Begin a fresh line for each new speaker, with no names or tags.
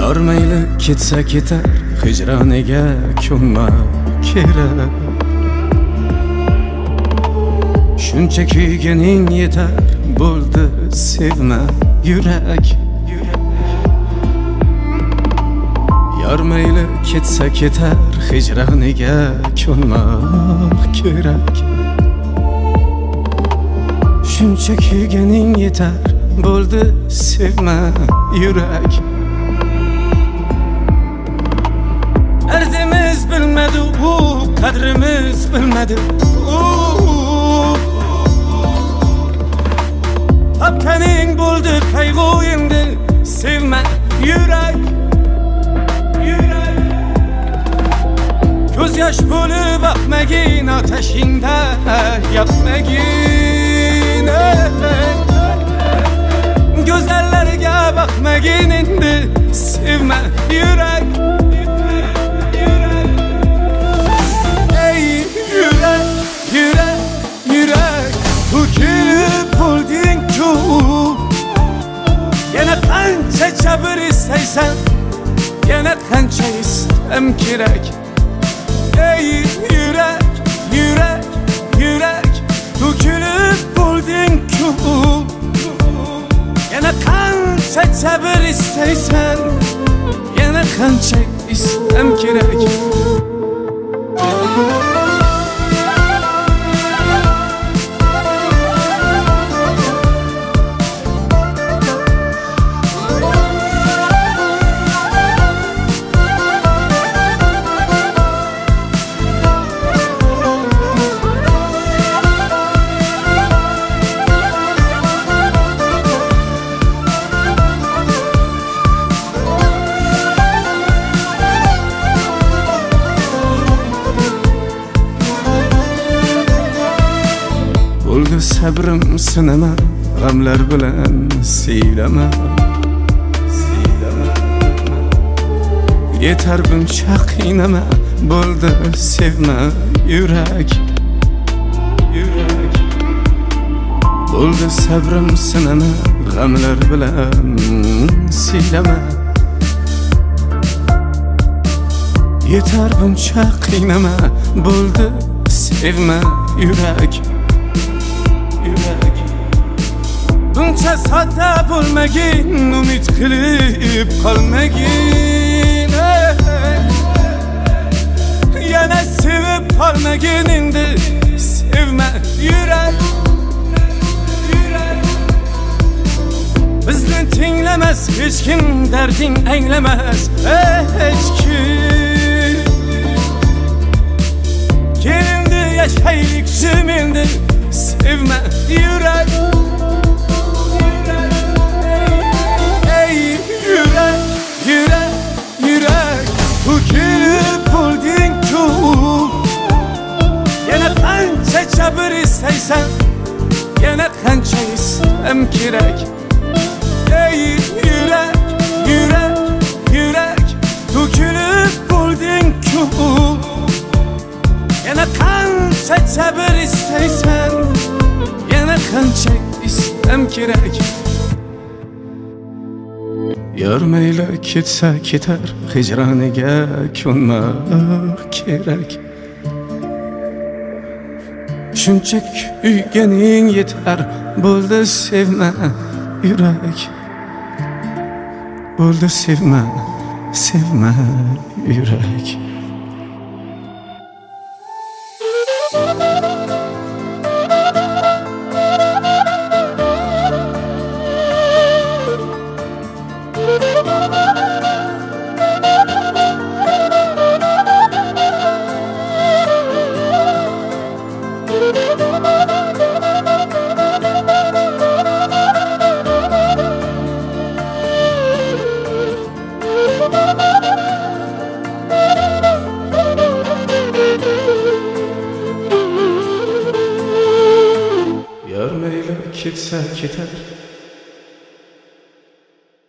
Yor mayli ketsa ketar, hijroniga ko'nma kerak. Shuncha kuyganing yetar, bo'ldi sevma yurak. Yor mayli ketsa ketar, hijroniga ko'nma kerak. Shuncha kuyganing yetar, bo'ldi sevma yurak. Derdimiz bilmedi, kadrimiz bilmedi. Tapkaning bo'ldi qayg'u endi, sevma yurak. Ko'z yosh bo'lib boqmagin, otashingda yoqmagin. Go'zallarga boqmagin endi, sevma yurak. Ey yurak, yurak, yurak, to'kilib bo'lding-ku. Yana qancha sabr istaysan, yana qancha istam kerak. Ey yurak, yurak, yurak, to'kilib bo'lding-ku. Yana qancha sabr istaysan, yana qancha istam kerak. Bo'ldi sabrim sinama, g'amlar bilan siylama. Yetar buncha qiynama, bo'ldi sevma yurak. Bo'ldi sabrim sinama, g'amlar bilan siylama. Yetar buncha qiynama, bo'ldi sevma yurak. Buncha sodda bo'lmagin, umid qilib qolmagin. Yana sevib qolmagin endi, sevma yurak. Bizni tinglamas hech kim, darding anglamas hech kim. Kelindi yashaylik jim endi, sevma yurak. Yurak, yurak, yurak, to'kilib bo'lding-ku. Yana qancha sabr istaysan, yana qancha istam kerak. Ey yurak, yurak, yurak, to'kilib bo'lding-ku. Yana qancha sabr istaysan, yana qancha istam kerak. Yor mayli ketsa ketar, hijroniga ko'nma kerak. Shuncha kuyganing yetar, bo'ldi sevma yurak. Bo'ldi sevma, sevma yurak. Yor mayli ketsa ketar,